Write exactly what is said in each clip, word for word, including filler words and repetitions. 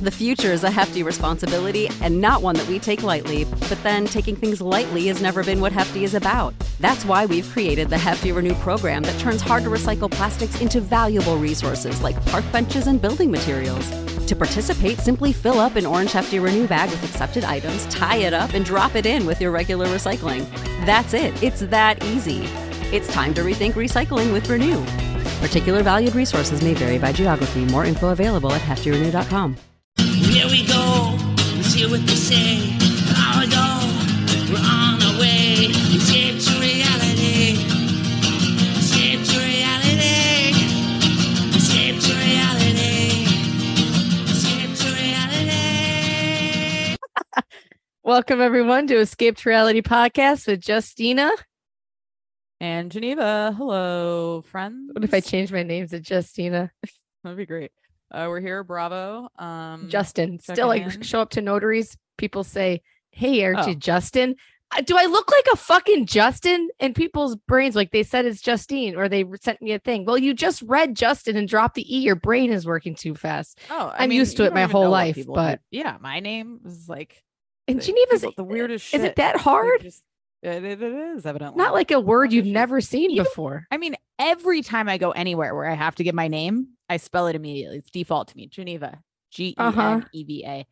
The future is a hefty responsibility and not one that we take lightly. But then taking things lightly has never been what Hefty is about. That's why we've created the Hefty Renew program that turns hard to recycle plastics into valuable resources like park benches and building materials. To participate, simply fill up an orange Hefty Renew bag with accepted items, tie it up, and drop it in with your regular recycling. That's it. It's that easy. It's time to rethink recycling with Renew. Particular valued resources may vary by geography. More info available at hefty renew dot com. Here we go, let's hear what they say. How we go, we're on our way. Escape to reality. Escape to reality. Escape to reality. Escape to reality. Welcome everyone to Escape to Reality podcast with Justina. And Geneva. Hello, friends. What if I change my name to Justina? That'd be great. Uh, we're here, Bravo. Um, Justin. Still, like, in. show up to notaries. People say, "Hey, aren't Oh. you Justin?" Uh, Do I look like a fucking Justin? In people's brains, like they said it's Justine, or they sent me a thing. Well, you just read Justin and dropped the E. Your brain is working too fast. Oh, I I'm mean, used to you it don't my even whole know what life, people but- do. Yeah, my name is like And the- Geneva's people- the weirdest shit. Is it that Like, hard? just- it, it it is evidently Not like a word you've Just- never seen Even- before. I mean, every time I go anywhere where I have to give my name, I spell it immediately. It's default to me. Geneva. G E N E V A.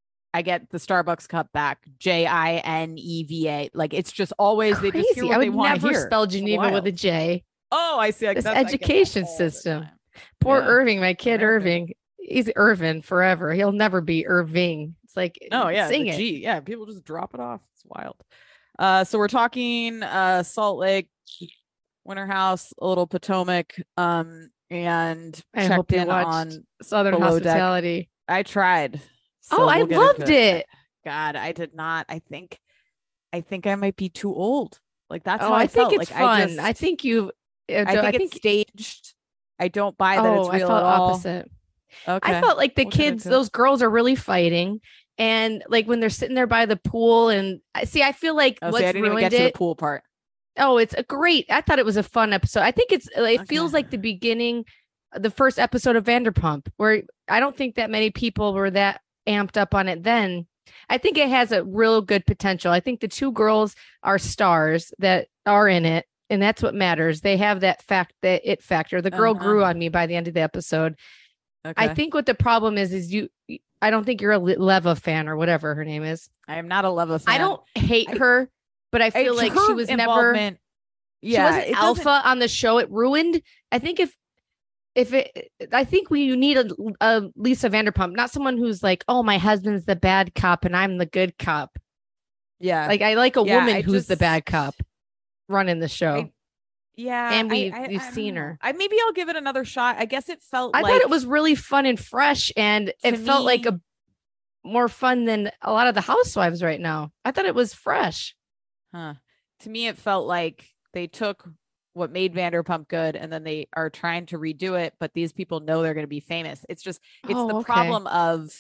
I get the Starbucks cup back. J I N E V A. Like, it's just always they just hear Crazy. what I they would want to never hear. spell It's Geneva with wild. a J. Oh, I see. Like, This that's- I get that education all the system. time. Poor Yeah. Irving, my kid Irving. Irving. He's Irvin forever. He'll never be Irving. It's like, No, yeah, sing the it. G. Yeah, people just drop it off. It's wild. Uh, so we're talking uh Salt Lake, Winter House, a little Potomac, um, and I checked hope you in watched on. Southern Below Deck. Hospitality. I tried. Oh, so I we'll get loved into it. God, I did not. I think, I think I might be too old. Like that's Oh, how I, I think felt. it's like, fun. I, I, just, think you. uh, I do- think it's staged. I don't buy that oh, it's real I felt at all. opposite. Okay. I felt like the We'll get kids, into it. those girls are really fighting. And like when they're sitting there by the pool, and I see, I feel like Oh, what's see, I didn't even ruined get to it. the pool part. Oh, it's a great. I thought it was a fun episode. I think it's. It feels Okay. like the beginning, the first episode of Vanderpump, where I don't think that many people were that amped up on it then. I think it has a real good potential. I think the two girls are stars that are in it, and that's what matters. They have that fact, that it factor. The girl Uh-huh. grew on me by the end of the episode. Okay. I think what the problem is is you. I don't think you're a Le- Leva fan or whatever her name is. I am not a Leva fan. I don't hate I- her, but I feel I- like her she was never. involvement- She Yeah, wasn't it doesn't- alpha on the show. It ruined. I think if if it, I think we need a, a Lisa Vanderpump, not someone who's like, oh, my husband's the bad cop and I'm the good cop. Yeah. Like I like a Yeah, woman I who's the just- bad cop running the show. I- yeah. and we- I, I, we've I don't seen know. her. I maybe I'll give it another shot. I guess it felt I like thought it was really fun and fresh, and it To felt like me- a more fun than a lot of the housewives right now. I thought it was fresh. Huh. To me, it felt like they took what made Vanderpump good and then they are trying to redo it, but these people know they're going to be famous. It's just, it's Oh, the okay. problem of,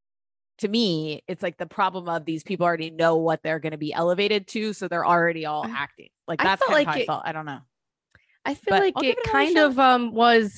to me, it's like the problem of these people already know what they're going to be elevated to. So they're already all I- acting. Like I that's felt kind like of how it- I felt. I don't know. I feel But like I'll give it it another kind shot. of um was.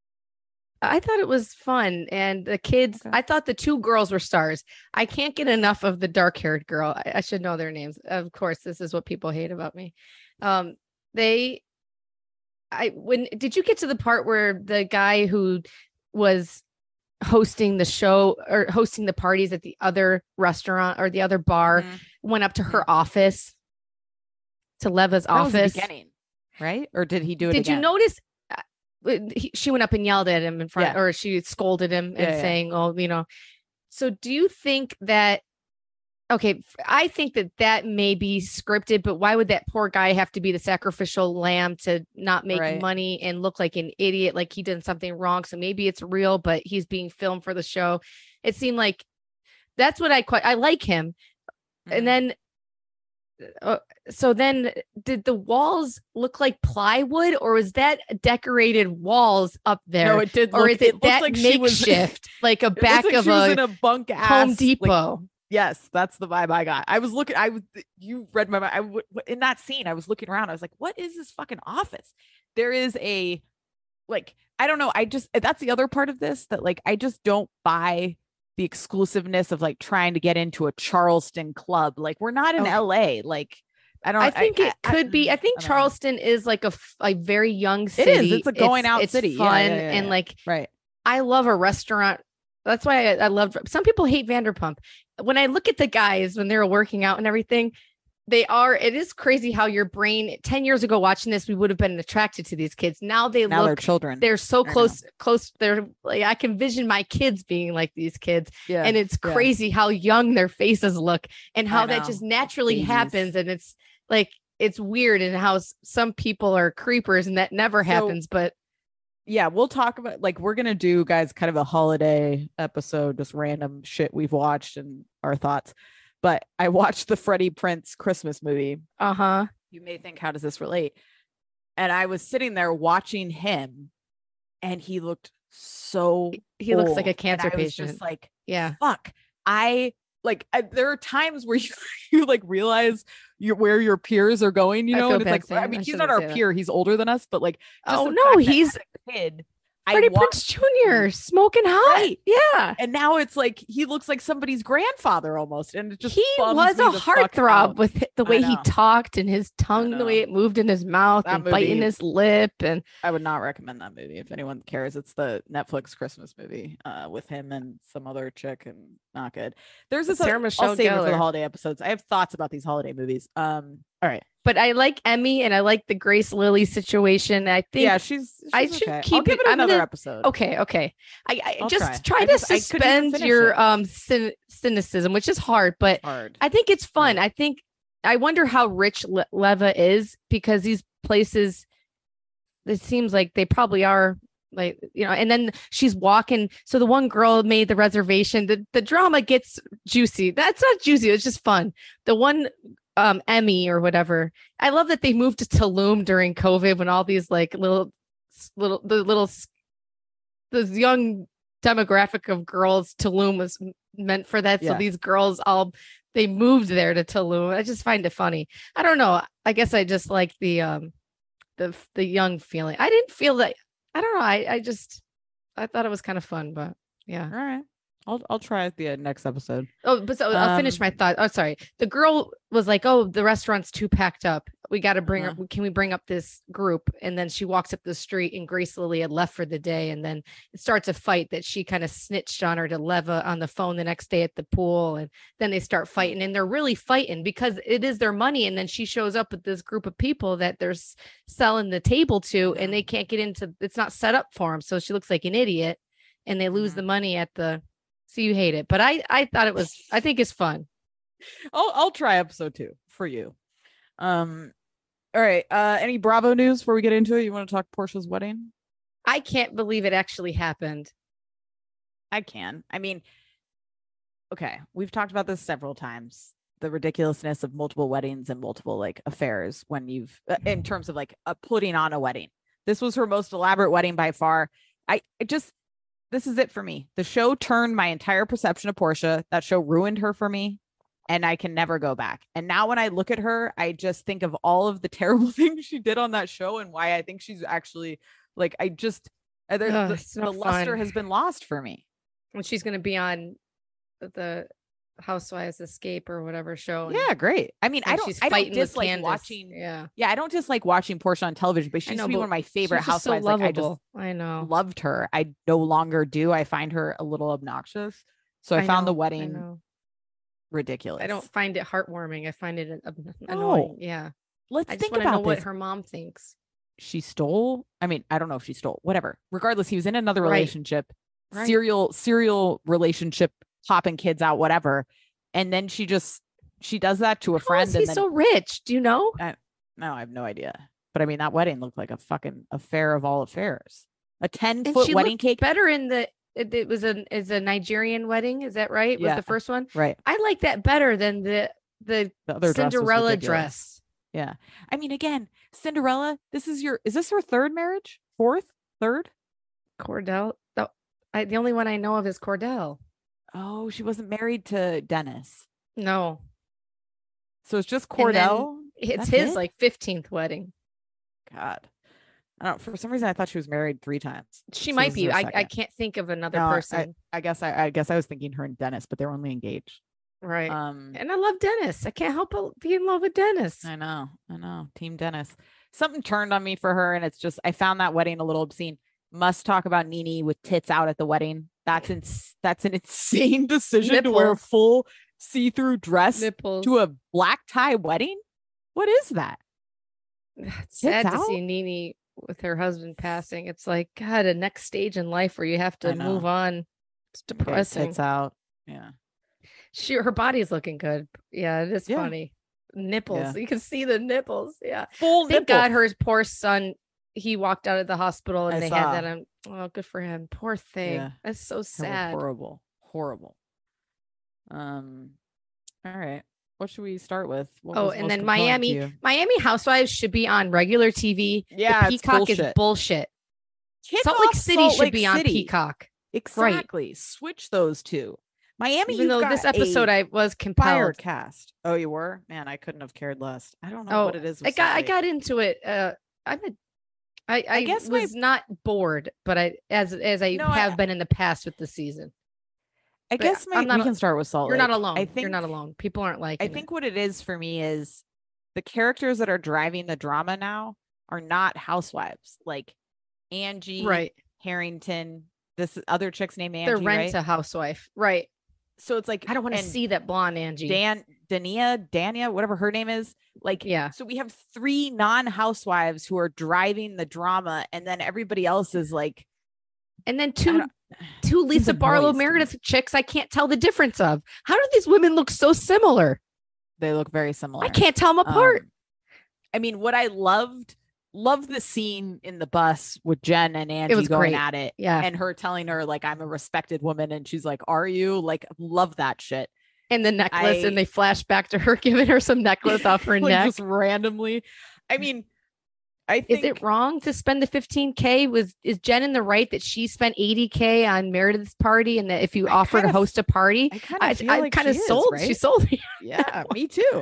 I thought it was fun, and the kids. Okay. I thought the two girls were stars. I can't get enough of the dark-haired girl. I, I should know their names. Of course, this is what people hate about me. Um, they. I when did you get to the part where the guy who was hosting the show or hosting the parties at the other restaurant or the other bar Mhm. went up to her office, to Leva's That was the office? beginning, right? Or did he do it Did again? you notice uh, he, she went up and yelled at him in front, Yeah. or she scolded him Yeah, and yeah. saying, "Oh, you know." So, do you think that? Okay, f- I think that that may be scripted, but why would that poor guy have to be the sacrificial lamb to not make Right. money and look like an idiot, like he did something wrong? So maybe it's real, but he's being filmed for the show. It seemed like that's what I quite I like him. Mhm. And then uh, so then did the walls look like plywood, or was that decorated walls up there? No, it did. or look, is it, looked that like she was- makeshift, like a it looked back like of she was a, in a bunk ass Home like, Depot? yes, that's the vibe I got. I was looking. I was. You read my mind. I w- in that scene. I was looking around. I was like, "What is this fucking office?" There is a, like, I don't know. I just that's the other part of this that like I just don't buy the exclusiveness of like trying to get into a Charleston club. Like we're not in Okay. L A. Like I don't I think I, it I, could be. I think I don't know. Charleston is like a, f- a very young It city. is. It's a going out it's city. Yeah, Fun yeah, yeah, and yeah. like Right. I love a restaurant. That's why I, I love. Some people hate Vanderpump. When I look at the guys when they're working out and everything, they are. It is crazy how your brain. Ten years ago, watching this, we would have been attracted to these kids. Now they Now they're look. children. They're so I know. close. Close. They're like I can vision my kids being like these kids. Yeah. And it's yeah. crazy how young their faces look and I how that know. just naturally Babies. happens. And it's like, it's weird and how s- some people are creepers and that never So- happens. But Yeah, we'll talk about like we're gonna do guys kind of a holiday episode, just random shit we've watched and our thoughts. But I watched the Freddie Prinze Christmas movie. uh-huh. You may think, how does this relate? And I was sitting there watching him, and he looked so He looks like a old. cancer And I was patient. just like, Yeah. fuck. I like I, there are times where you you like realize you where your peers are going, you I know, feel and it's bad like saying- I mean I he's not shouldn't our say that. peer, he's older than us, but like just Oh the no, fact that he's as a kid. I Freddie walked- Prinze Junior smoking hot. Right. Yeah. And now it's like he looks like somebody's grandfather almost, and it just He bums was me a the fuck heartthrob out. with hi- the I way he know. talked and his tongue, the know. way it moved in his mouth That and biting movie- his lip. And I would not recommend that movie if anyone cares. It's the Netflix Christmas movie uh, with him and some other chick, and not good. There's this. Sarah I'll Michelle save it for the Gellar. holiday episodes. I have thoughts about these holiday movies. Um. All right. but I like Emmy and I like the Grace Lily situation. I think Yeah, she's. she's I should okay. I'll keep give it- it I'm another gonna- episode. Okay, okay. I, I I'll just try. try, I to just- I couldn't even suspend finish your it. um cyn- cynicism, which is hard, but Hard. I think it's fun. Right. I think I wonder how rich Le- Leva is because these places, it seems like they probably are like, you know, and then she's walking. So the one girl made the reservation. The, the drama gets juicy. That's not juicy. It's just fun. The one um Emmy or whatever. I love that they moved to Tulum during COVID when all these like little, little, the little, s- this young demographic of girls, Tulum was m- meant for that. So Yeah. these girls all, they moved there to Tulum. I just find it funny. I don't know. I guess I just like the, um, the, the young feeling. I didn't feel that. I don't know. I, I just, I thought it was kind of fun, but yeah. All right. I'll I'll try it the uh, next episode. Oh, but so I'll finish Um, my thought. Oh, sorry. The girl was like, "Oh, the restaurant's too packed up. We got to bring Uh-huh. her. Can we bring up this group?" And then she walks up the street, and Grace Lily had left for the day. And then it starts a fight that she kind of snitched on her to Leva on the phone the next day at the pool. And then they start fighting, and they're really fighting because it is their money. And then she shows up with this group of people that they're s- selling the table to, and they can't get into. It's not set up for them, so she looks like an idiot, and they lose Mhm. the money at the. So you hate it, but I I thought it was I think it's fun. I'll I'll try episode two for you. Um. All right. Uh. Any Bravo news before we get into it? You want to talk Portia's wedding? I can't believe it actually happened. I can. I mean, okay, we've talked about this several times. The ridiculousness of multiple weddings and multiple like affairs when you've, uh, in terms of like uh, putting on a wedding. This was her most elaborate wedding by far. I it just, this is it for me. The show turned my entire perception of Portia. That show ruined her for me, and I can never go back. And now when I look at her, I just think of all of the terrible things she did on that show and why I think she's actually like, I just, uh, there- Ugh, the, it's the not luster fun. has been lost for me. And she's going to be on the Housewives Escape or whatever show. and- Yeah, great. I mean, I and don't, she's I don't fighting with dislike Candace. watching. Yeah, Yeah, I don't dislike watching Portia on television, but she I used know, to be but one of my favorite she's just so housewives. Like, I just lovable. I know. loved her. I no longer do. I find her a little obnoxious. So I, I found the know, I wedding know. ridiculous. I don't find it heartwarming. I find it an- No. annoying. Yeah, Let's I just think want to know about what this. her mom thinks. She stole. I mean, I don't know if she stole. Whatever. Regardless, he was in another Right. relationship, Right. serial serial relationship, popping kids out, whatever. And then she just she does that to a How friend. is he and then so rich? Do you know? no, I have no idea. But I mean, that wedding looked like a fucking affair of all affairs. A ten And foot she wedding looked cake. better in the. It, it was a is a Nigerian wedding. Is that right? Was Yeah. the first one? Right. I like that better than the the The other dress was Cinderella ridiculous. dress. Yeah. I mean, again, Cinderella, this is your, is this her third marriage? Fourth? Third? Cordell. The, I, the only one I know of is Cordell. Oh, she wasn't married to Dennis. No, So it's just And then Cordell. it's That's his it? like fifteenth wedding. God. I don't. For some reason, I thought she was married three times. She So might this is be. her I, I second. can't think of another No, I- person. I, I guess I, I guess I was thinking her and Dennis, but they were only engaged. Right. Um, And I love Dennis. I can't help but be in love with Dennis. I know, I know. Team Dennis. Something turned on me for her, and it's just I found that wedding a little obscene. Must talk about Nene with tits out at the wedding. That's ins- that's an insane decision to wear a Nipples. full see-through dress Nipples. to a black tie wedding. What is that? It's sad Tits to out? see Nene with her husband passing. It's like, God, a next stage in life where you have I to know. move on. It's Get her depressing. Tits out. Yeah. She, her body's looking good. Yeah, it is Yeah. funny. Nipples. Yeah. You can see the nipples. Yeah. Full Thank nipple. God her poor son, he walked out of the hospital and I they saw. had that on. Oh, good for him. Poor thing. Yeah. That's so Horrible, sad. Horrible. Horrible. Um. All right. What should we start with? What Oh, was and most then compelling to Miami, you? Miami Housewives should be on regular T V. Yeah, the it's Peacock is bullshit. bullshit. Kick Salt Lake off City Salt should Lake be on City. Peacock. Exactly. Switch those two. Miami, Even you've though got this episode a I was fire compelled. cast. Oh, you were? Man, I couldn't have cared less. I don't know Oh, what it is. with I got Salt I Lake. got into it. Uh, I'm a, I I, guess my- was not bored, but I as as I No, I- have been in the past with the season. I but guess my, I'm not we a- can start with Salt You're Lake. not alone. I think You're not alone. People aren't like. I think what it is for me is the characters that are driving the drama now are not housewives. Like Angie, right. Harrington, this other chick's named Angie, They're rent right? a housewife, right? So it's like I don't want to and see that blonde Angie. Dan, Dania, Dania, whatever her name is. Like, Yeah. So we have three non-housewives who are driving the drama, and then everybody else is like, And then I two don't- two seems Lisa like Barlow noise to me. Meredith chicks I can't tell the difference of. How do these women look so similar? they look very similar. I can't tell them apart. Um, I mean, what I loved, loved the scene in the bus with Jen and Angie was going great. at it, Yeah. and her telling her like, "I'm a respected woman," and she's like, "Are you?" Like, love that shit. And the necklace, I- and they flash back to her giving her some necklace off her Like, neck. just randomly. I mean, I Is think it wrong to spend the fifteen K? Was is Jen in the right that she spent eighty K on Meredith's party, and that if you I offer to kind of- host a party, I kind I, of feel I like kind of she is, sold. right? She sold me Yeah, me too.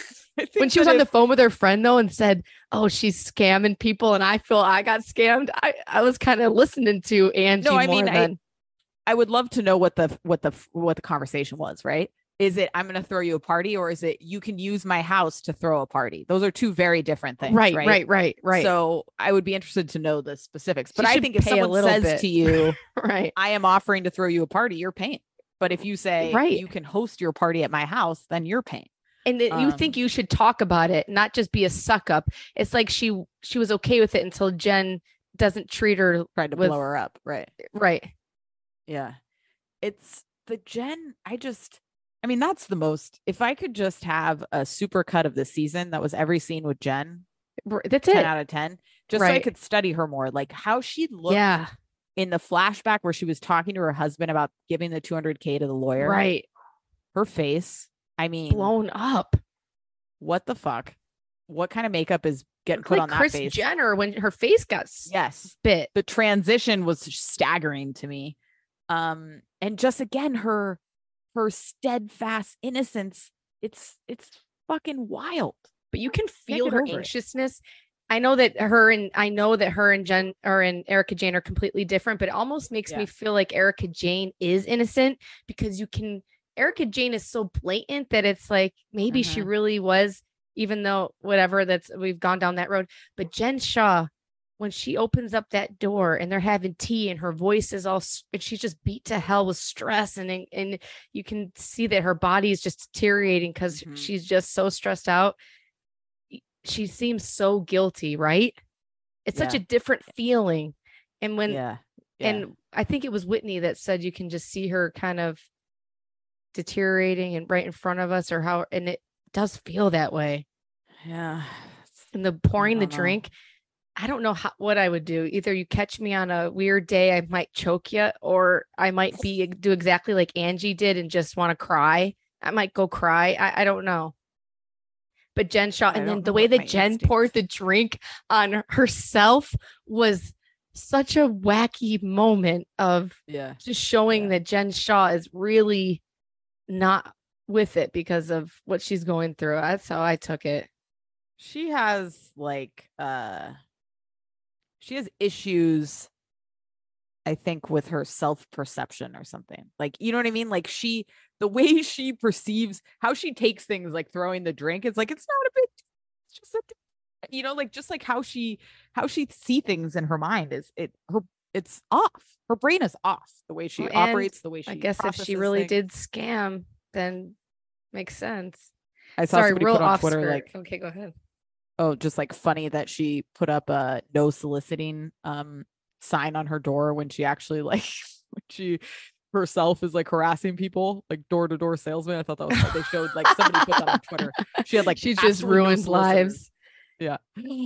I when think she was that on the if- phone with her friend though, and said, "Oh, she's scamming people," and I feel I got scammed. I I was kind of listening to Angie No, I more mean, I- than I would love to know what the what the what the conversation was, right? Is it I'm going to throw you a party, or is it you can use my house to throw a party? Those are two very different things, right, right? right, right, right, So I would be interested to know the specifics. But She I should think if pay a someone little says bit. to you, right. I am offering to throw you a party, you're paying. But if you say Right. you can host your party at my house, then you're paying. And that you think Um, you should talk about it, not just be a suck up. It's like she she was okay with it until Jen doesn't treat her Tried to with- blow her up, right? right. Yeah. It's the Jen. I just, I mean, that's the most. If I could just have a super cut of the season that was every scene with Jen, R- That's ten it. out of ten, just so I Right. could study her more, like how she looked Yeah. in the flashback where she was talking to her husband about giving the two hundred K to the lawyer. Right. Her face. I mean, Blown up. what the fuck? What kind of makeup is getting Looked put like on that Kris face? Jenner when her face got Yes. spit. The transition was staggering to me. Um, and just again, her her steadfast innocence. It's it's fucking wild. But you can feel get her over it. anxiousness. I know that her and I know that her and Jen or and Erica Jane are completely different, but it almost makes Yeah. me feel like Erica Jane is innocent because you can Erica Jane is so blatant that it's like maybe she Mhm. really was, even though whatever that's we've gone down that road. But Jen Shaw, when she opens up that door and they're having tea and her voice is all s- and she's just beat to hell with stress and and you can see that her body is just deteriorating because Mhm. she's just so stressed out. She seems so guilty, right? It's such Yeah. a different feeling. And when yeah. yeah. and I think it was Whitney that said you can just see her kind of deteriorating and right in front of us or how and it does feel that way. yeah. And the pouring the don't know. drink, I don't know how, what I would do. Either you catch me on a weird day, I might choke you, or I might be do exactly like Angie did and just want to cry. I might go cry. I, I don't know. But Jen Shaw, I and then don't the know way what that my Jen instinct- poured the drink on herself was such a wacky moment of Yeah. just showing Yeah. that Jen Shaw is really not with it because of what she's going through. That's how I took it. She has like uh she has issues, I think, with her self-perception or something. Like, you know what I mean? Like she, the way she perceives how she takes things, like throwing the drink, it's like, it's not a big, it's just a, you know, like, just like how she, how she see things in her mind is it, her, it's off. Her brain is off the way she Well, operates, the way she I guess if she processes really things. did scam, then makes sense. I saw Sorry, somebody real put on off Twitter, skirt. like, Okay, go ahead. oh, just like funny that she put up a no soliciting um sign on her door when she actually like when she herself is like harassing people, like door to door salesman. I thought that was funny. They showed like somebody put that on Twitter. She had like She just absolutely no ruined solicitors. lives. Yeah.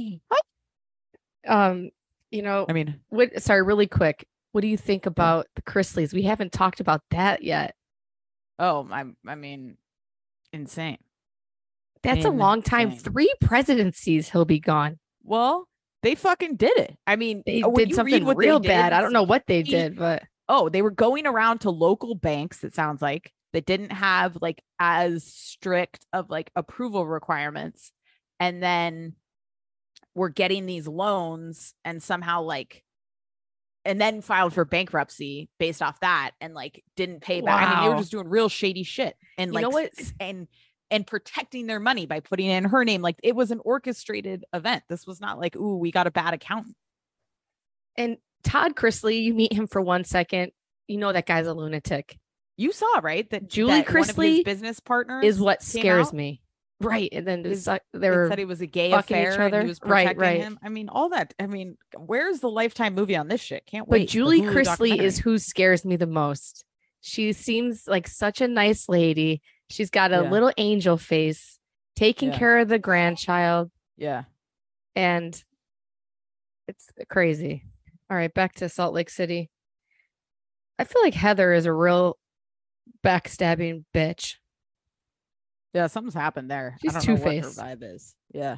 Um, you know, I mean, what? Sorry, really quick. What do you think about the Chrisleys? We haven't talked about that yet. oh, I, I mean, insane. That's a long time. Insane. Three presidencies he'll be gone. Well, they fucking did it. I mean, They when did you something read what real they bad. did, I don't know what they he- did, but oh, they were going around to local banks, it sounds like, that didn't have like as strict of like approval requirements. And then we're getting these loans and somehow like, and then filed for bankruptcy based off that and like didn't pay back. I mean, they were Wow. just doing real shady shit and You like, know what? s- and, and protecting their money by putting in her name. Like it was an orchestrated event. This was not like, ooh, we got a bad accountant. and Todd Chrisley, you meet him for one second, you know that guy's a lunatic. You saw, right? That Julie that one of his Chrisley business partners Is what came scares out. me. Right. And then His- they They were said it was a gay fucking each affair and other. he was Right, protecting right. him. I mean, all that. I mean, where's the Lifetime movie on this shit? Can't But wait. The Julie Hulu Chrisley is documentary. who scares me the most. She seems like such a nice lady. She's got a Yeah. little angel face, taking Yeah. care of the grandchild, Yeah. and it's crazy. All right, back to Salt Lake City. I feel like Heather is a real backstabbing bitch. Yeah, something's happened there. She's I don't know what her two-faced. vibe is. Yeah.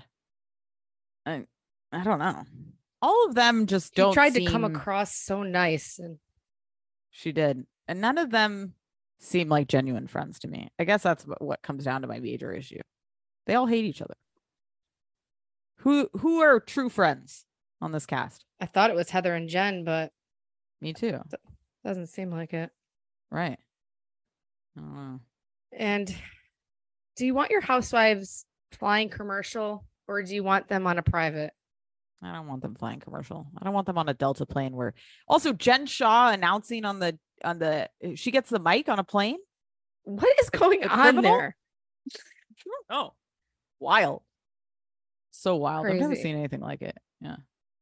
I I don't know. All of them just She don't tried to come seem- across so nice, and She did. And none of them seem like genuine friends to me. I guess that's what, what comes down to my major issue. They all hate each other. Who who are true friends on this cast? I thought it was Heather and Jen, but Me too. doesn't seem like it. Right. I don't know. And do you want your housewives flying commercial, or do you want them on a private? I don't want them flying commercial. I don't want them on a Delta plane where also Jen Shaw announcing on the on the she gets the mic on a plane. What is going a on criminal? there? Oh, wild. So wild. I've never Crazy. seen anything like it. Yeah.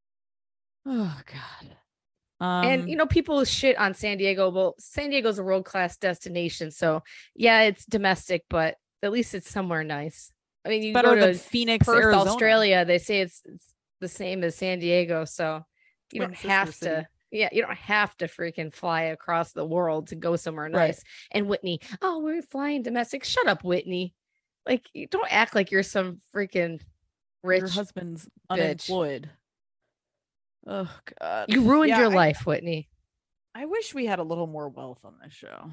Oh God. Um, And you know, people shit on San Diego. Well, San Diego's a world class destination, so yeah, it's domestic, but at least it's somewhere nice. I mean, you better go than to Phoenix, Perth, Arizona. Australia. They say it's, it's the same as San Diego, so you Twin don't sister have city. to. Yeah, you don't have to freaking fly across the world to go somewhere Right. nice. And Whitney, oh, we're flying domestic. Shut up, Whitney. Like, you don't act like you're some freaking rich. Your husband's bitch. unemployed. Oh God. You ruined Yeah, your I- life, Whitney. I wish we had a little more wealth on this show.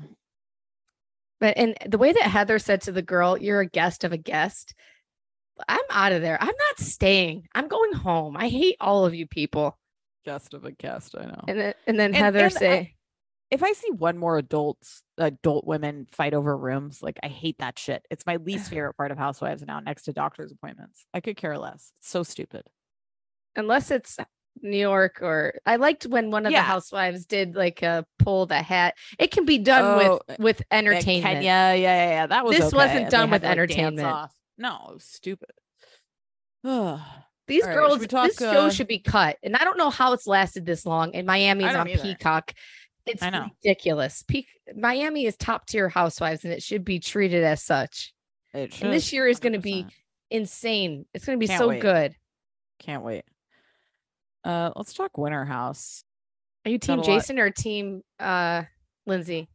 But and the way that Heather said to the girl, "You're a guest of a guest," I'm out of there. I'm not staying. I'm going home. I hate all of you people. Guest of a guest, I know. And then and then And- Heather and say, I- if I see one more adults, adult women fight over rooms, like I hate that shit. It's my least favorite part of Housewives now, next to doctor's appointments. I could care less. It's so stupid. unless it's New York, or I liked when one of Yeah. the housewives did like a pull the hat. It can be done Oh, with with Yeah, entertainment. Kenya, yeah, yeah, yeah. That was This okay. wasn't They done had with to, like, dance entertainment. off. No, it was stupid. Ugh. These All right, girls, should we talk, this show uh, should be cut. And I don't know how it's lasted this long. And Miami's don't on either. Peacock. It's I know. ridiculous. Peak Miami is top tier housewives, and it should be treated as such. It should. And this year is going to one hundred be percent. insane. It's going to be Can't so wait. good. Can't wait. Uh, let's talk Winter House. Are you team Got a lot- Jason or team uh Lindsay?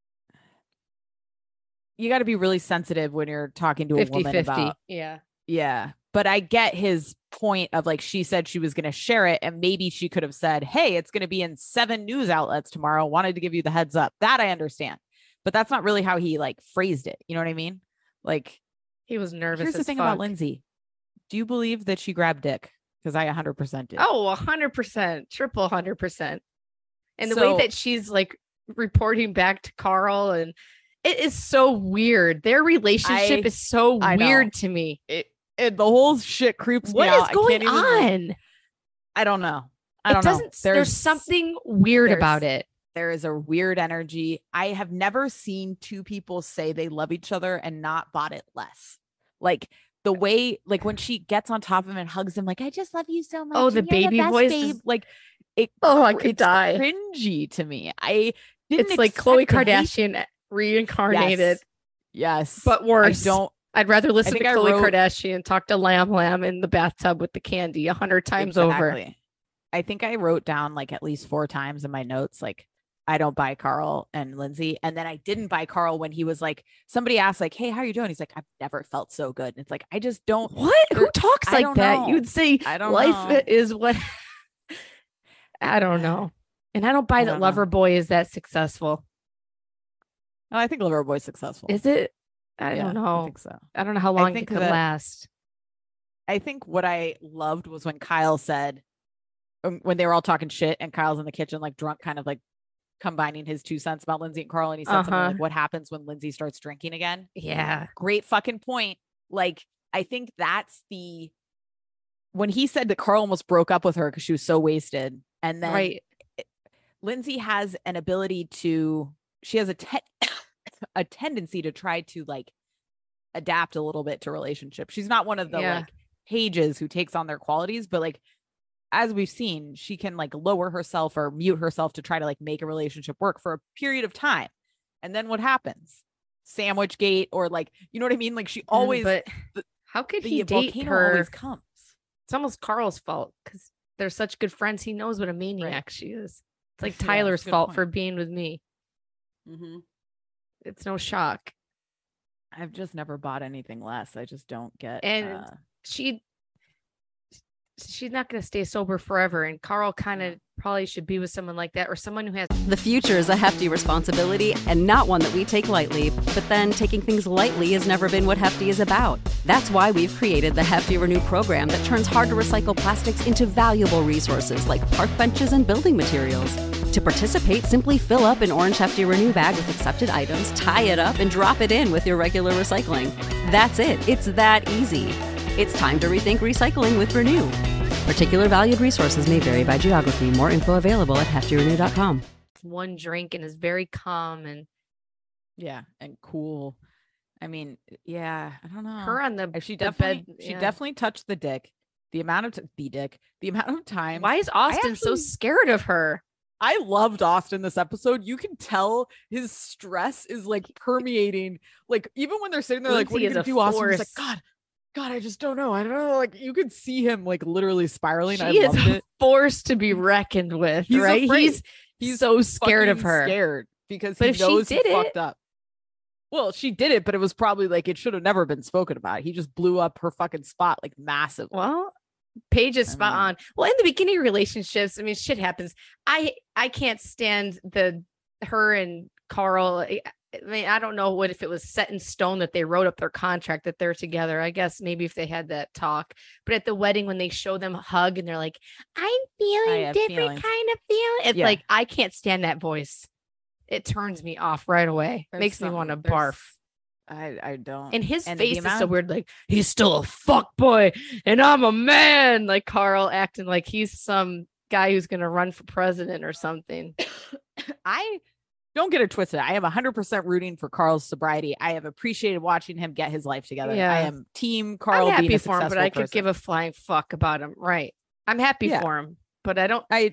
You got to be really sensitive when you're talking to a fifty woman fifty. about. Yeah. Yeah, but I get his point of like she said she was going to share it, and maybe she could have said, "Hey, it's going to be in seven news outlets tomorrow. Wanted to give you the heads up." That I understand, but that's not really how he like phrased it. You know what I mean? Like, He was nervous. here's the as thing fuck. about Lindsay. Do you believe that she grabbed dick? because I one hundred percent did. Oh, one hundred percent, triple one hundred percent. And the So- way that she's like reporting back to Carl, and it is so weird. Their relationship I- is so I know. weird to me. It, it the whole shit creeps What me out. is going I can't even- on? I don't know. I It don't know. doesn't. There's, something weird there's- about it. There is a weird energy. I have never seen two people say they love each other and not bought it less. Like the way, like when she gets on top of him and hugs him, like, I just love you so much. Oh, and the you're baby best, voice babe. is- Like it. Oh, I cr- could it's die. Cringy to me. I didn't It's like Khloe expect to hate- Kardashian reincarnated, Yes. yes. but worse. I don't. I'd rather listen to think I Khloe wrote- Kardashian talk to Lamb Lamb in the bathtub with the candy a hundred times over. Exactly. I think I wrote down like at least four times in my notes, like, I don't buy Carl and Lindsay. And then I didn't buy Carl when he was like, somebody asked, like, hey, how are you doing? He's like, I've never felt so good. And it's like, I just don't. What? Who talks I like don't that? know. You'd say I don't life know. is what. I don't know. And I don't buy I that don't know. Loverboy is that successful. Oh, I think Loverboy's successful. Is it? I Yeah, don't know. I think so. I don't know how I long it think could that- last. I think what I loved was when Kyle said, um, when they were all talking shit and Kyle's in the kitchen, like drunk, kind of like combining his two cents about Lindsay and Carl. And he said something Uh-huh. like, what happens when Lindsay starts drinking again? Yeah. Great fucking point. Like, I think that's the, when he said that Carl almost broke up with her because she was so wasted. And then Right. Lindsay has an ability to, she has a, te- a tendency to try to like adapt a little bit to relationships. She's not one of the Yeah. like pages who takes on their qualities, but like, as we've seen, she can like lower herself or mute herself to try to like make a relationship work for a period of time. And then what happens? Sandwich gate, or like, you know what I mean? Like she always, But the- how could the he date volcano her? always comes. It's almost Carl's fault because they're such good friends. He knows what a maniac she is. It's like Yeah, Tyler's that's a good fault point. for being with me. Mm-hmm. It's no shock. I've just never bought anything less. I just don't get. And uh, she she's not going to stay sober forever, and Carl kind of probably should be with someone like that, or someone who has The future is a hefty responsibility and not one that we take lightly. But then taking things lightly has never been what Hefty is about. That's why we've created the Hefty Renew program that turns hard to recycle plastics into valuable resources like park benches and building materials. To participate, simply fill up an orange Hefty Renew bag with accepted items, tie it up, and drop it in with your regular recycling. That's it. It's that easy. It's time to rethink recycling with Renew. Particular valued resources may vary by geography. More info available at hefty renew dot com. one drink and is very calm, and yeah, and cool. I mean, yeah, I don't know. her on the, Uh, she the definitely, bed. she yeah. definitely touched the dick. The amount of t- the dick, the amount of time. Why is Austin so actually- scared of her? I loved Austin this episode. You can tell his stress is like permeating. Like even when they're sitting there, like, what are Lindsay you is gonna a do, Austin? He's like, force. God, God, I just don't know. I don't know. Like you could see him like literally spiraling. She I is loved a it. force to be reckoned with, He's right? afraid. He's He's so scared of fucking her. Scared because But he if she knows did he it- fucked up. Well, she did it, but it was probably like it should have never been spoken about. He just blew up her fucking spot like massive. Well, Paige is I spot mean- on. Well, in the beginning of relationships, I mean, shit happens. I I can't stand the her and Carl. I I mean, I don't know what if it was set in stone that they wrote up their contract that they're together. I guess maybe if they had that talk. But at the wedding, when they show them hug and they're like, "I'm feeling have different feelings." kind of feeling," it's Yeah. like I can't stand that voice. It turns me off right away. There's Makes me want to something- there's- barf. I I don't. And his And the face is amount so of- weird. Like he's still a fuck boy, and I'm a man. Like Carl acting like he's some guy who's gonna run for president or something. I don't get it twisted. I am one hundred percent rooting for Carl's sobriety. I have appreciated watching him get his life together. Yeah. I am team Carl. I'm happy being a for him, but successful I could give person. a flying fuck about him. Right? I'm happy Yeah. for him, but I don't. I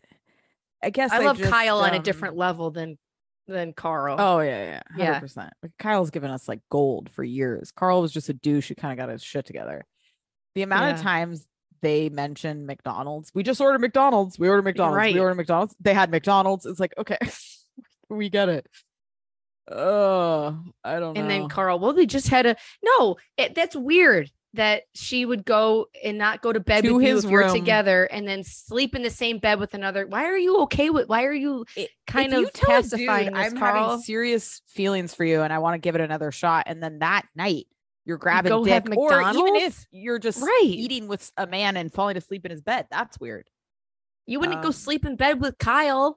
I guess I love just, Kyle on a um, different level than than Carl. Oh yeah, yeah, Yeah. hundred percent. Like Kyle's given us like gold for years. Carl was just a douche who kind of got his shit together. The amount of Yeah. times they mention McDonald's, we just ordered McDonald's. We ordered McDonald's. right. We ordered McDonald's. They had McDonald's. It's like okay, we get it. Oh, I don't know. and then Carl. Well, they just had a no. It, that's weird. That she would go and not go to bed To with you his if you're room. together, and then sleep in the same bed with another. Why are you okay with? Why are you It- kind if you of tell a pacifying dude, this, I'm Carl? having serious feelings for you and I want to give it another shot, and then that night you're grabbing go dick, have or even McDonald's? if you're just Right. eating with a man and falling asleep in his bed. That's weird. You wouldn't go Um, sleep in bed with Kyle.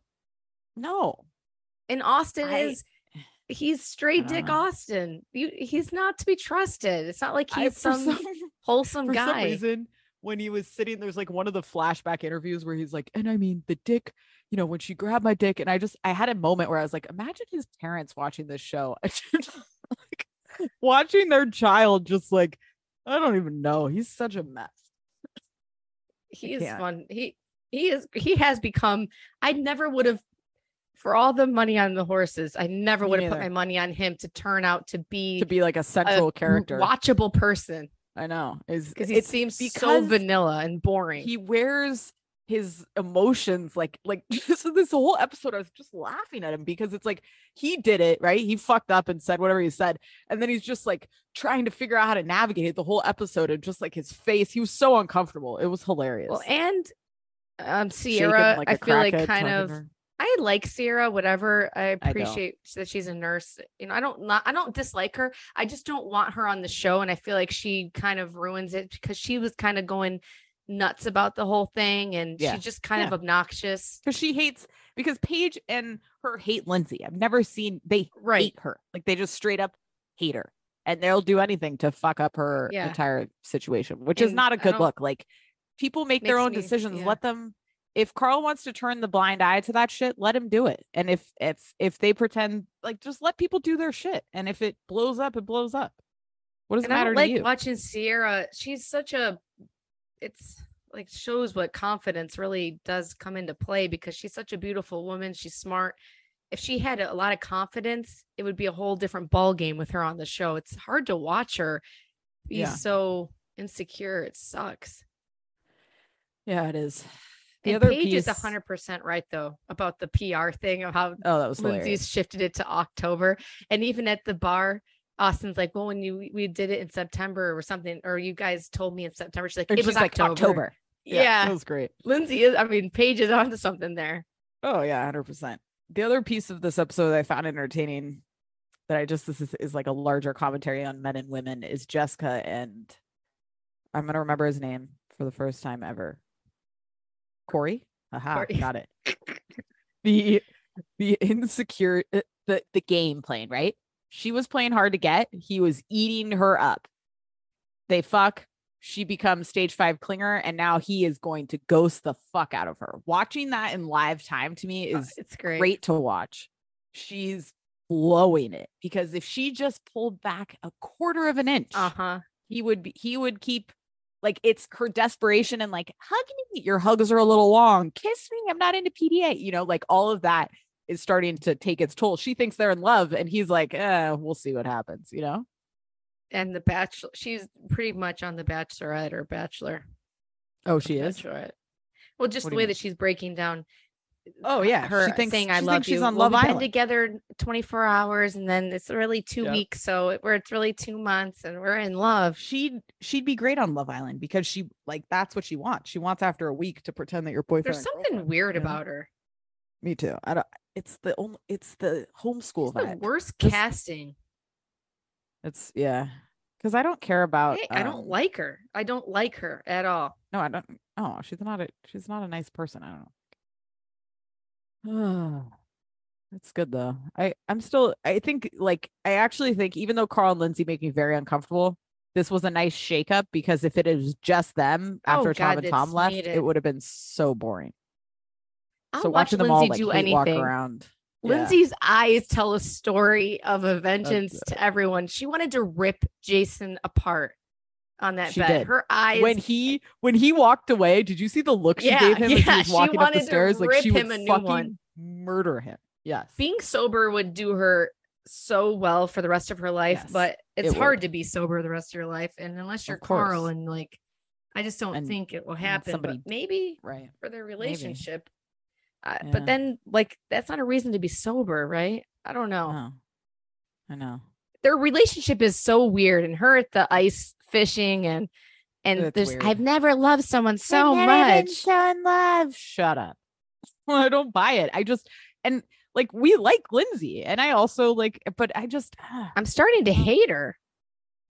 No, And Austin I- is he's straight I dick don't know. Austin. You he's not to be trusted. It's not like I- he's for some, some- wholesome for guy. some reason, when he was sitting, there's like one of the flashback interviews where he's like, and I mean the dick, you know, when she grabbed my dick, and I just I had a moment where I was like, imagine his parents watching this show. Like, watching their child just like, I don't even know. He's such a mess. he is can't. fun. He he is he has become I never would have for all the money on the horses, I never Me would have put neither. my money on him to turn out to be, To be like a central a character. watchable person. I know. Is Because he it's seems so because vanilla and boring. he wears his emotions like like so this whole episode I was just laughing at him because it's like he did it right, he fucked up and said whatever he said, and then he's just like trying to figure out how to navigate it the whole episode, and just like his face, he was so uncomfortable. It was hilarious. Well, and um Shaking Sierra, like I a feel like crackhead, kind talking of to her. I like Sierra, whatever. I don't. appreciate that she's a nurse. You know, I don't not I don't dislike her. I just don't want her on the show. And I feel like she kind of ruins it because she was kind of going nuts about the whole thing. And Yeah. she's just kind of Yeah. obnoxious. Because she hates because Paige and her hate Lindsay. I've never seen they Right. hate her. Like they just straight up hate her. And they'll do anything to fuck up her Yeah. entire situation, which is And not a I good don't- look. Like people make their Makes own me- decisions. yeah. Let them if Carl wants to turn the blind eye to that shit, let him do it. And if if if they pretend like just let people do their shit. And if it blows up, it blows up. What does And it I matter don't to like you? watching Sierra. She's such a it's like shows what confidence really does come into play because she's such a beautiful woman. She's smart. If she had a lot of confidence, it would be a whole different ball game with her on the show. It's hard to watch her be Yeah. so insecure. It sucks. Yeah, it is. The And other Paige piece is one hundred percent right, though, about the P R thing of how Oh, that was Lindsay's hilarious. shifted it to October. And even at the bar, Austin's like, well, when you we did it in September or something, or you guys told me in September, she's like, And it was she's like October. October. Yeah. That was great. Lindsay is, I mean, Paige is onto something there. Oh yeah, one hundred percent. The other piece of this episode that I found entertaining that I just this is, is like a larger commentary on men and women is Jessica and I'm gonna remember his name for the first time ever. Corey? Aha, Corey. got it. The the insecure uh, the the game playing, right? She was playing hard to get. He was eating her up. They fuck. She becomes stage five clinger, and now he is going to ghost the fuck out of her. Watching that in live time to me Uh, is it's great. great to watch. She's blowing it because if she just pulled back a quarter of an inch, Uh-huh. he would be he would keep like it's her desperation and like hug me. Your hugs are a little long. Kiss me. I'm not into P D A. You know, like all of that is starting to take its toll. She thinks they're in love, and he's like, eh, we'll see what happens, you know? And the Bachelor, she's pretty much on the Bachelorette or Bachelor. Oh, she is. Bachelorette. Well, just What the do way you that mean? she's breaking down. Oh, yeah. her She thinks- saying I she love thinks she's you. on Well, Love we've been Island. together twenty-four hours, and then it's really two Yep. weeks, so it, where it's really two months, and we're in love. She'd she'd be great on Love Island because she like that's what she wants. She wants after a week to pretend that your boyfriend. There's and something girlfriend, weird you know? about her. Me too. I don't. It's the only. It's the homeschool It's the vibe. worst Just- casting. It's yeah. Because I don't care about. Hey, I don't um, like her. I don't like her at all. No, I don't. Oh, she's not a. She's not a nice person. I don't know. That's good though. I I'm still. I think like I actually think even though Carl and Lindsay make me very uncomfortable, this was a nice shakeup because if it was just them Oh, after Tom God, and it's Tom left, needed. it would have been so boring. I'll so watch watching them Lindsay all like do hate walk anything. around. Yeah. Lindsay's eyes tell a story of a vengeance to everyone. She wanted to rip Jason apart on that She bed. did. Her eyes. when he when he walked away, did you see the look she Yeah, gave him as he yeah, was she walking up wanted the to stairs? Like she rip would him a new fucking one. murder him. Yes. being sober would do her so well for the rest of her life, Yes, but it's it hard would. to be sober the rest of your life. And unless you're Of course. Carl and like, I just don't And- think it will and happen. somebody- But maybe right. for their relationship. Uh, Yeah. But then, like, that's not a reason to be sober, right? I don't know. Oh, I know. Their relationship is so weird, and her at the ice fishing, and and It's there's weird. I've never loved someone so much. So in love. Shut up. I don't buy it. I just and like we like Lindsay, and I also like, but I just ah, I'm starting to hate her.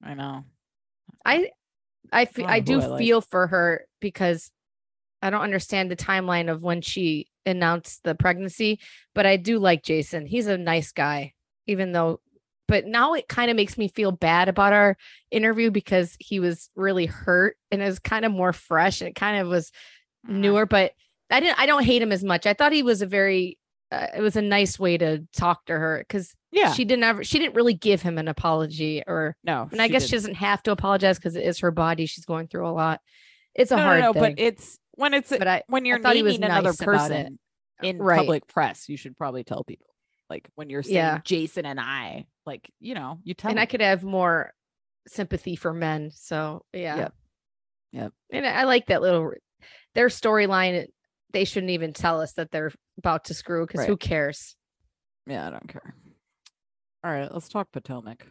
I know. I I, f- I I don't know do who I like. feel for her because I don't understand the timeline of when she announced the pregnancy, but I do like Jason. He's a nice guy, even though, but now it kind of makes me feel bad about our interview because he was really hurt and it was kind of more fresh and it kind of was Mhm. newer, but I didn't, I don't hate him as much. I thought he was a very, uh, it was a nice way to talk to her because Yeah. she didn't ever, she didn't really give him an apology or, No. and I she guess she didn't. doesn't have to apologize because it is her body. She's going through a lot. It's a no, hard no, no, thing. but it's when it's But I- when you're thought he was naming another nice about it. person in Right. public press, you should probably tell people. Like when you're saying Yeah. Jason and I, like, you know, you tell and I them. could have more sympathy for men. So yeah. Yep. Yep. And I I like that little their storyline. They shouldn't even tell us that they're about to screw because Right. who cares? Yeah, I don't care. All right, let's talk Potomac.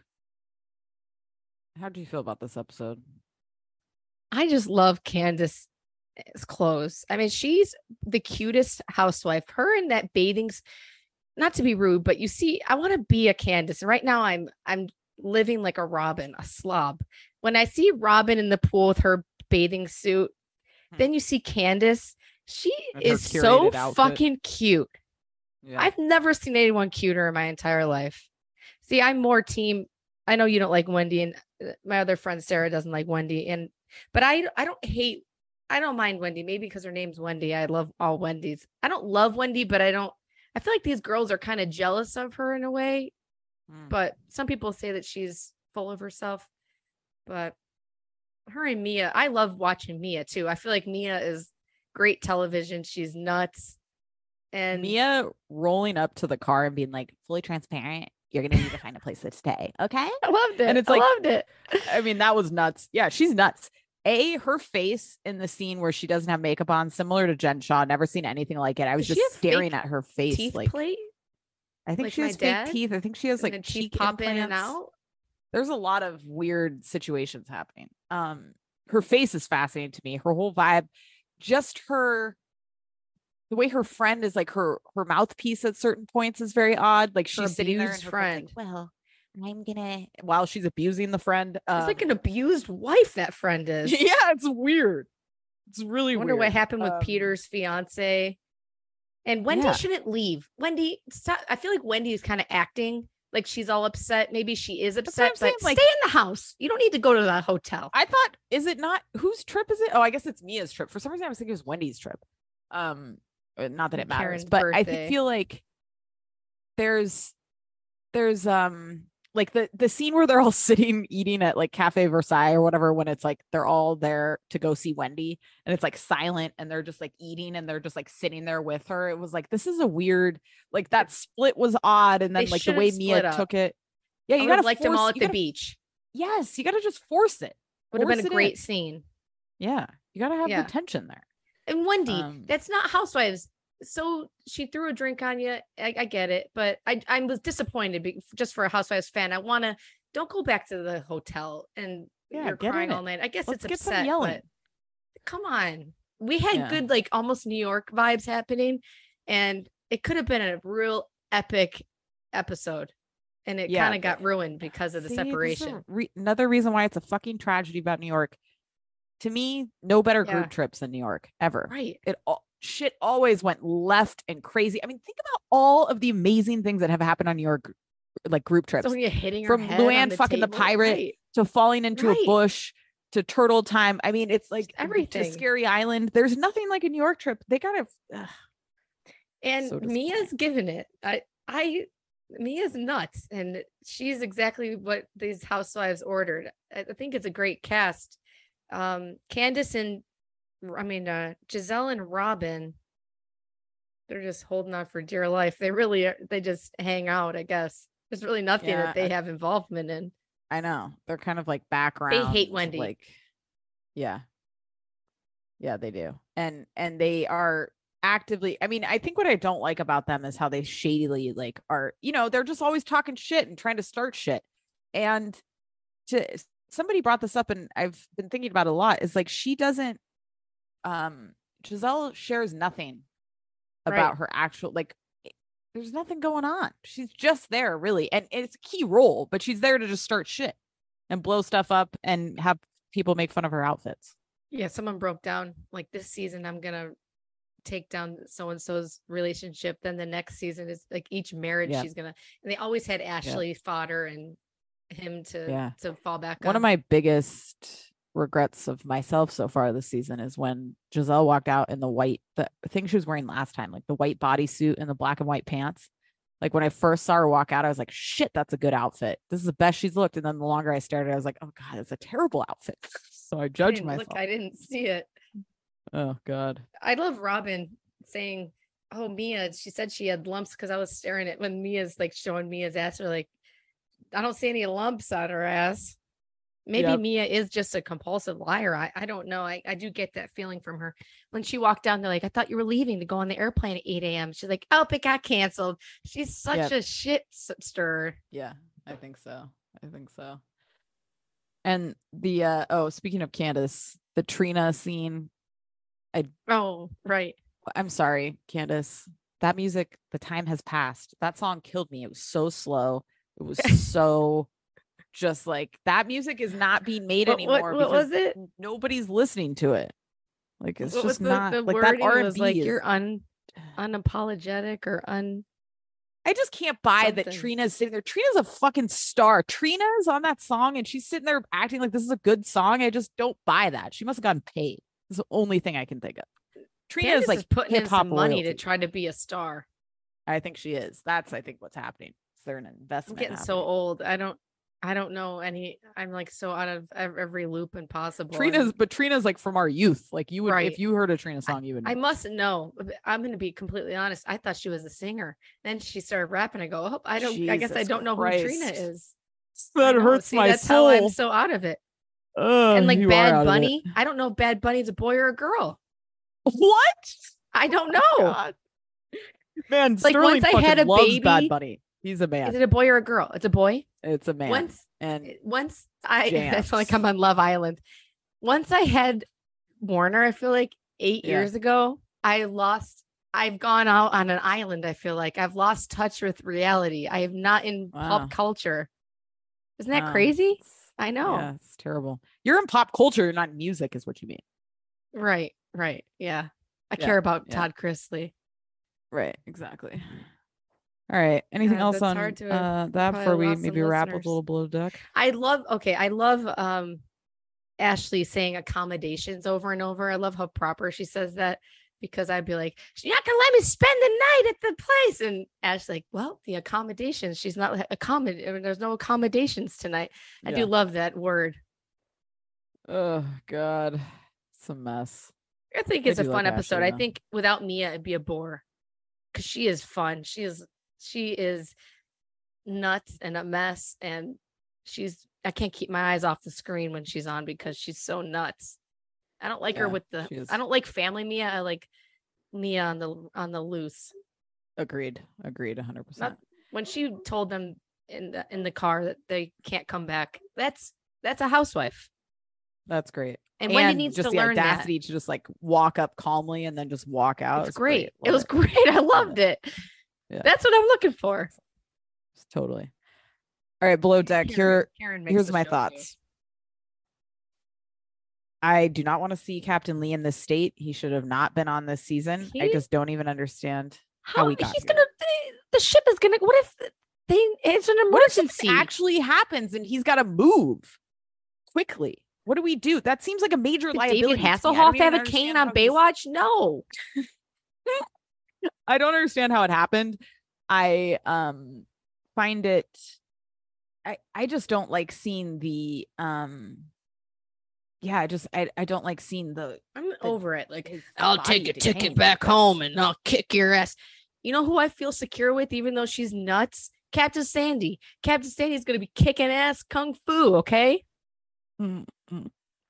How do you feel about this episode? I just love Candace's clothes. I mean, she's the cutest housewife. Her in that bathing, s- not to be rude, but you see, I want to be a Candace. And right now I'm I'm living like a Robin, a slob. When I see Robin in the pool with her bathing suit, Hmm. then you see Candace. She And her is so curated outfit. fucking cute. Yeah. I've never seen anyone cuter in my entire life. See, I'm more team. I know you don't like Wendy, and uh, my other friend Sarah doesn't like Wendy, and but I I don't hate. I don't mind Wendy. Maybe because her name's Wendy. I love all Wendy's. I don't love Wendy, but I don't. I feel like these girls are kind of jealous of her in a way. Hmm. But some people say that she's full of herself. But her and Mia, I love watching Mia too. I feel like Mia is great television. She's nuts. And Mia rolling up to the car and being like, fully transparent, you're gonna need to find a place to stay. Okay. I loved it. And it's I like- loved it. I mean, that was nuts. Yeah, she's nuts. A, her face in the scene where she doesn't have makeup on, similar to Jen Shaw. Never seen anything like it. I was Does she just have staring fake at her face. Teeth like, plate. I think like she my has fake dad? teeth. I think she has And like the teeth cheek pop in and implants. out. There's a lot of weird situations happening. Um, her face is fascinating to me. Her whole vibe, just her, the way her friend is like her her mouthpiece at certain points is very odd. Like she's sitting there and abused her friend's friend. like, well, I'm gonna while she's abusing the friend. Um, It's like an abused wife that friend is. yeah, it's weird. It's really I wonder weird. what happened with Um, Peter's fiance. And Wendy yeah. shouldn't leave. Wendy, stop. I feel like Wendy is kind of acting like she's all upset. Maybe she is That's what I'm upset, saying, but like- stay in the house. You don't need to go to the hotel. I thought, is it not whose trip is it? Oh, I guess it's Mia's trip. For some reason, I was thinking it was Wendy's trip. Um, uh, not that it matters, Karen's but I birthday. think feel like there's there's um like the the scene where they're all sitting eating at like Cafe Versailles or whatever, when it's like they're all there to go see Wendy and it's like silent and they're just like eating and they're just like sitting there with her. It was like, this is a weird, like that split was odd, and then They like the way shouldn't Mia split up. took it. Yeah, I you would have gotta liked them force- all at you the gotta- beach. Yes, you gotta just force it. Would have been force a it great in. scene. Yeah, you gotta have Yeah. the tension there. And Wendy, Um, that's not Housewives. So she threw a drink on you. I, I get it, but I I was disappointed be- just for a Housewives fan. I want to don't go back to the hotel and Yeah, you're get in crying it. all night. I guess Let's it's get some upset, yelling. but come on. We had Yeah. good like almost New York vibes happening, and it could have been a real epic episode, and it Yeah, kind of got ruined because of the See, this is a separation. re- another reason why it's a fucking tragedy about New York. To me, no better Yeah. group trips than New York ever. Right. It all shit always went left and crazy. I mean, think about all of the amazing things that have happened on New York, like group trips, So you're hitting her From head on Luann the fucking the table. pirate Right. to falling into Right. a bush to turtle time. I mean, it's like everything. to Scary Island. There's nothing like a New York trip. They gotta. ugh. And So Mia's given it. I I Mia's nuts, and she's exactly what these housewives ordered. I I think it's a great cast. Um, Candace and I mean uh, Giselle and Robin, they're just holding on for dear life. They really are, they just hang out. I guess there's really nothing Yeah, that they I- have involvement in. I know they're kind of like background. Wendy. Like, yeah, yeah, they do, and and they are actively. I mean, I think what I don't like about them is how they shadily like are. You know, they're just always talking shit and trying to start shit. And to somebody brought this up, and I've been thinking about it a lot. Is like she doesn't. Um, Giselle shares nothing about Right. her actual like. There's nothing going on. She's just there, really, and it's a key role, but she's there to just start shit. and blow stuff up and have people make fun of her outfits. Yeah, someone broke down like this season I'm gonna take down so and so's relationship. Then the next season is like each marriage Yep. she's gonna, and they always had Ashley fodder and him to Yeah. to fall back One on. of my biggest regrets of myself so far this season is when Giselle walked out in the white, the thing she was wearing last time, like the white bodysuit and the black and white pants. Like when I first saw her walk out, I was like, shit, that's a good outfit. This is the best she's looked. And then the longer I stared at it, I was like, oh God, it's a terrible outfit. So I I judged didn't myself. look, I didn't see it. Oh God. I love Robin saying, "Oh, Mia," she said she had lumps because I was staring at when Mia's like showing Mia's ass. Or like, I don't see any lumps on her ass. Maybe Yep. Mia is just a compulsive liar. I, I don't know. I, I do get that feeling from her. When she walked down, they're like, "I thought you were leaving to go on the airplane at eight a.m." She's like, "Oh, it got canceled." She's such Yep. a shit s- stirrer. Yeah, I think so. I think so. And the uh oh, speaking of Candace, the Trina scene. Oh, right. I'm sorry, Candace. That music, the time has passed. That song killed me. It was so slow. It was so just like that music is not being made What, what, anymore what because was it? nobody's listening to it. Like it's What was just the, not the like that wording R and was B like is. you're un unapologetic or un I just can't buy that something. Trina's sitting there. Trina's a fucking star. Trina's on that song and she's sitting there acting like this is a good song. I just don't buy that. She must have gotten paid. It's the only thing I can think of. Trina Candace is like is putting in hip hop some money royalty. to try to be a star. I think she is. That's I think what's happening. Is there an I'm investment? getting so happening. old. I don't I don't know any. I'm like so out of ev- every loop and possible. Trina's, and but Trina's like from our youth. Like you would, Right. if you heard a Trina song, you would. I know. must know. but I'm going to be completely honest. I thought she was a singer. Then she started rapping. I go, oh, I don't. I guess I Jesus don't know Christ. who Trina is. That I know. hurts See, my that's soul. how I'm so out of it. Ugh, And like you are out Bad of it. Bunny, I don't know if Bad Bunny's a boy or a girl. What? I don't know. God. Man, Like, Sterling once I fucking had a loves Bad baby- Bunny. He's a man. Is it a boy or a girl? It's a boy. It's a man. Once and once I I Jams. feel like I'm on Love Island. Once I had Warner, I feel like eight Yeah. years ago, I lost. I've gone out on an island. I feel like I've lost touch with reality. I am not in Wow. pop culture. Isn't that Wow. crazy? It's- I know. Yeah, it's terrible. You're in pop culture, you're not in music, is what you mean. Right. Right. Yeah. I Yeah, care about yeah. Todd Chrisley. Right, exactly. All right. Anything God, else that's on hard to- uh, we that probably before we lost some maybe wrap with listeners. a little below deck? I love. Okay. I love um Ashley saying accommodations over and over. I love how proper she says that. Because I'd be like, you're not gonna let me spend the night at the place, and Ash's like, well, the accommodations. She's not accommodate. There's no accommodations tonight. I Yeah. do love that word. Oh God, it's a mess. I think I it's a do fun like episode. Ashley, I though. think without Mia, it'd be a bore, because she is fun. She is she is nuts and a mess, and she's. I can't keep my eyes off the screen when she's on because she's so nuts. I don't like her Yeah, with the. she is. I don't like family Mia. I like Mia on the on the loose. Agreed. Agreed. one hundred percent. Not when she told them in the in the car that they can't come back. That's that's a housewife. That's great. And Wendy needs just to the learn that. audacity to just like walk up calmly and then just walk out. It's is great. It Love was great. I loved it. Yeah. That's what I'm looking for. Totally. All right, below deck. Here, Karen makes here's the my show, thoughts. I do not want to see Captain Lee in this state. He should have not been on this season. I He- just don't even understand How, how we got he's here. gonna the ship is gonna what if they it's an What if emergency? something actually happens and he's got to move quickly? What do we do? That seems like a major Did liability. David to me. I don't Hasselhoff even have a understand cane on how this- Baywatch? No. I don't understand how it happened. I um find it I I just don't like seeing the um yeah, I just I, I don't like seeing the I'm over it. Like his I'll body take a ticket detained back like this. home and I'll kick your ass. You know who I feel secure with, even though she's nuts? Captain Sandy. Captain Sandy's gonna be kicking ass kung fu, okay? Mm, mm.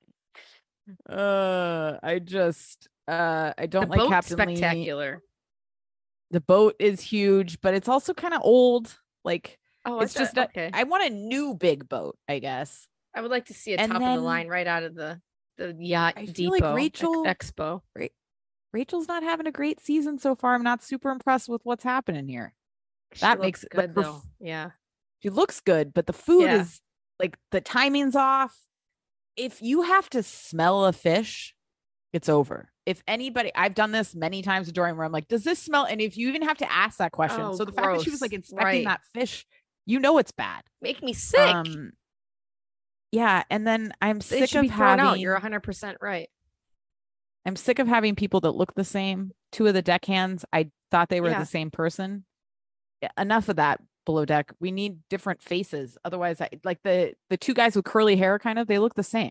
Uh I just uh I don't the like boat's Captain Lee. spectacular. The boat is huge, but it's also kind of old. Like Oh, it's I just thought- a- okay. I want a new big boat, I guess. I would like to see a and top of then- the line right out of the the yacht I depot feel like ex- Rachel- expo. Rachel's not having a great season so far. I'm not super impressed with what's happening here. She That looks makes- like, good her though. f- Yeah. She looks good, but the food Yeah. is like the timing's off. If you have to smell a fish, it's over. If anybody, I've done this many times during where I'm like, does this smell? And if you even have to ask that question, Oh, so the fact that she was gross. like inspecting Right. that fish, you know it's bad. Make me sick. Um, yeah, and then I'm they sick should of be thrown having. out. You're one hundred percent right. I'm sick of having people that look the same. Two of the deckhands, I thought they were Yeah. the same person. Yeah, enough of that. Below Deck, we need different faces. Otherwise, I like the the two guys with curly hair. Kind of, they look the same.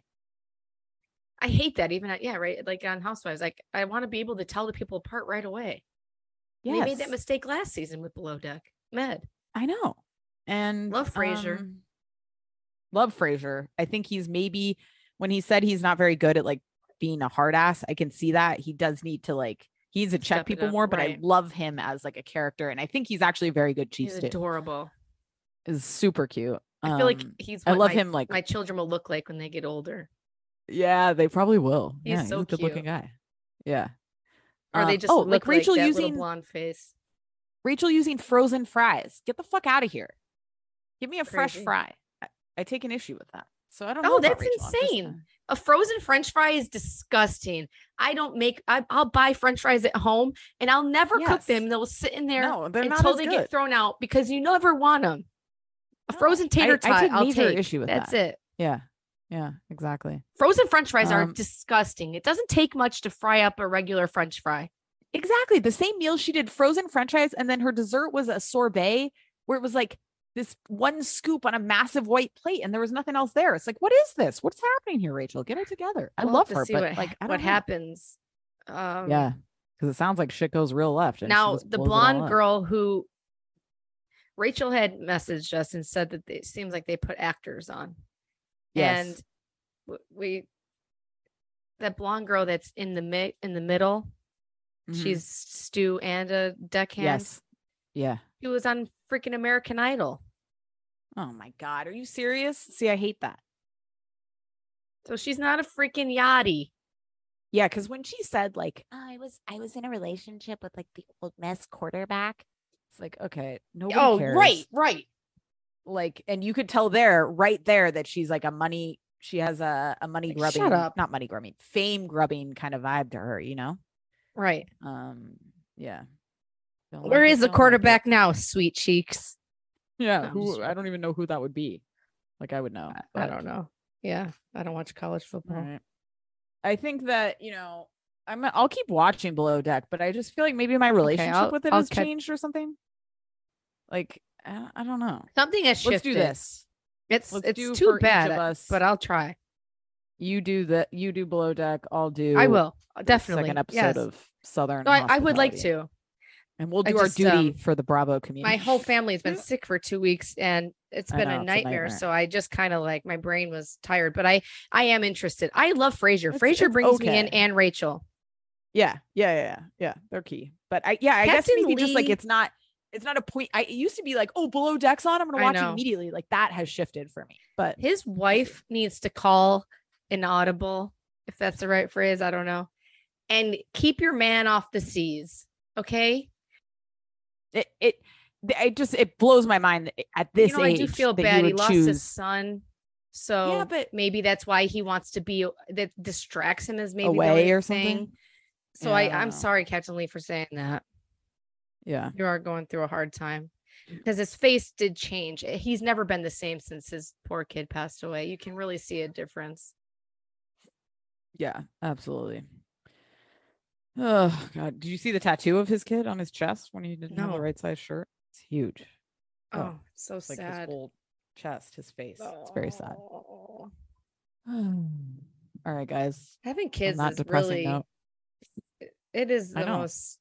I hate that even at, yeah, right. Like on Housewives, like I want to be able to tell the people apart right away. Yeah, They made that mistake last season with Below Deck. Med. I know. And Love Frasier. um, love Frasier. I think he's maybe when he said he's not very good at like being a hard ass, I can see that he does need to like he needs to check Step it people up, more. But I right. love him as like a character, and I think he's actually a very good He's cheese too. adorable. Is super cute. I feel like Um, he's I what love my, him. Like my children will look like when they get older. yeah, they probably will. He's yeah, so a good looking cute. guy. Yeah. Or they Um, just oh, look like Rachel like that using little blonde face. Rachel using frozen fries. Get the fuck out of here. Give me a fresh Crazy. fry. I, I take an issue with that. So I don't know. Oh, about that's Rachel. I'm just, insane. uh, A frozen French fry is disgusting. I don't make. I, I'll buy French fries at home, and I'll never cook Yes. them. They'll sit in there No, they're not until as they good. get thrown out because you never want them. A No, frozen tater I- I tot, take I'll major take. issue with That's that. it. Yeah. Yeah, exactly. Frozen French fries are Um, disgusting. It doesn't take much to fry up a regular French fry. Exactly. The same meal she did frozen French fries, and then her dessert was a sorbet where it was like this one scoop on a massive white plate, and there was nothing else there. It's like, what is this? What's happening here, Rachel? Get it together. I We'll love have to her, see but what, like, I don't what know. happens. Um, Yeah, because it sounds like shit goes real left. And she Now just the blows it all blonde up. girl who Rachel had messaged us and said that it seems like they put actors on. Yes. And w- we that blonde girl that's in the mid in the middle, Mhm. she's Stu and a deckhand. yes, yeah. She was on freaking American Idol. Oh my god, are you serious? See, I hate that. So she's not a freaking yachty. Yeah, because when she said like, Oh, I was I was in a relationship with like the old Mess quarterback. it's like, okay, nobody Oh, cares. right, right. Like, and you could tell there, right there, that she's like a money. She has a a money Like, grubbing, shut up. not money grubbing, fame grubbing kind of vibe to her. You know. Right. Um. Yeah. Don't Where like it, is the don't like it. quarterback now, sweet cheeks? Yeah. No, I'm Who? just I don't even know who that would be. Like, I would know. I but- don't know. Yeah, I don't watch college football. All right. I think that, you know, I'm I'll keep watching Below Deck, but I just feel like maybe my relationship I'll- with it I'll has catch- changed or something. Like, I, I don't know. Something has shifted. Let's do this. It's Let's it's do for too each bad, of us. but I'll try. You do the you do Below Deck. I'll do. I will the definitely. Second episode yes. of Southern. No, I, I would like Hospitality. to. and we'll I do our just, duty um, for the Bravo community. My whole family's been sick for two weeks, and it's I been know, a, it's a nightmare, nightmare. So I just kind of like my brain was tired, but I I am interested. I love Frasier. It's- Frasier it's brings me in, okay. and Rachel. Yeah, yeah, yeah, yeah, yeah. They're key. But I, yeah, I Captain guess maybe just like Lee- it's not, it's not a point. I it used to be like, oh, Below Deck's on. I'm gonna I watch it know. immediately. Like that has shifted for me. But His wife needs to call an audible, if that's the right phrase. I don't know, and keep your man off the seas. Okay. it, it, it just it blows my mind that at this you know, age. I do feel that you bad. He would lost his choose son. So Yeah, but- maybe that's why he wants to be that distracts him as maybe the away only or thing. something. So Yeah, I I, don't I'm know. sorry, Captain Lee, for saying that. Yeah, You are going through a hard time because his face did change. Eh, He's never been the same since his poor kid passed away. You can really see a difference. yeah, absolutely. Oh God, did you see the tattoo of his kid on his chest when he didn't have the No. right size shirt? It's huge. Oh, Oh, it's so It's like sad. his whole chest, his face. It's very sad. Oh. All right, guys. Having On kids that is depressing really note, it is I the know. most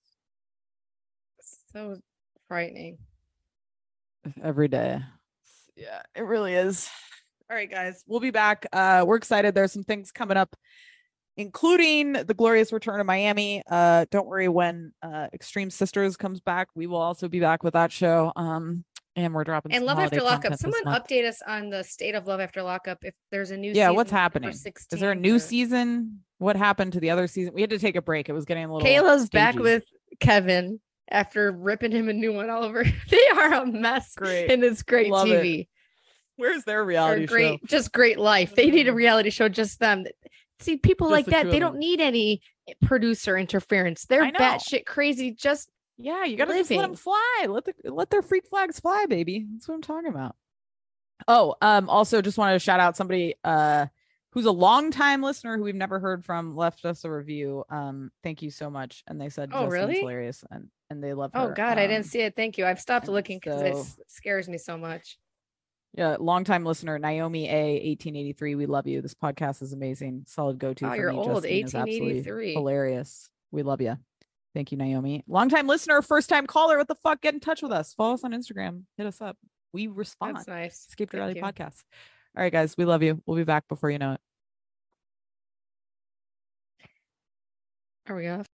so frightening. every day. Yeah, it really is. All right, guys, we'll be back. Uh, we're excited. There's some things coming up, including the glorious return of Miami. Uh, don't worry, when uh, Extreme Sisters comes back, we will also be back with that show. Um, and we're dropping And some Love holiday After Lockup. content this Someone month. update us on the state of Love After Lockup. If there's a new Yeah, season, what's number happening? Is there a sixteen new or- season? What happened to the other season? We had to take a break. It was getting a little. Kayla's back stagey. with Kevin after ripping him a new one all over. They are a mess. Great. And it's great Love T V. Where's their Or reality great, show? just great life. They need a reality show, just them. See, people Just like the that, two they of don't them. need any producer interference. They're I know. batshit crazy. Just Yeah, you gotta just let them living. fly. Let the let their freak flags fly, baby. That's what I'm talking about. Oh, um, also just wanted to shout out somebody uh who's a longtime listener who we've never heard from, left us a review. Um, thank you so much. And they said Oh, Justin's really? hilarious and and they love her. Oh God, I didn't Um, see it. Thank you. I've stopped and looking because it so- s- scares me so much. Yeah, longtime listener Naomi A eighteen eighty-three. We love you. This podcast is amazing. Solid go-to Oh, for you're me. old. Justine is absolutely eighteen eighty-three. hilarious. We love you. Thank you, Naomi. Longtime listener, first time caller. What the fuck? Get in touch with us. Follow us on Instagram. Hit us up. We respond. That's nice. Escape Thank Reality you. Podcast. All right, guys. We love you. We'll be back before you know it. Are we off?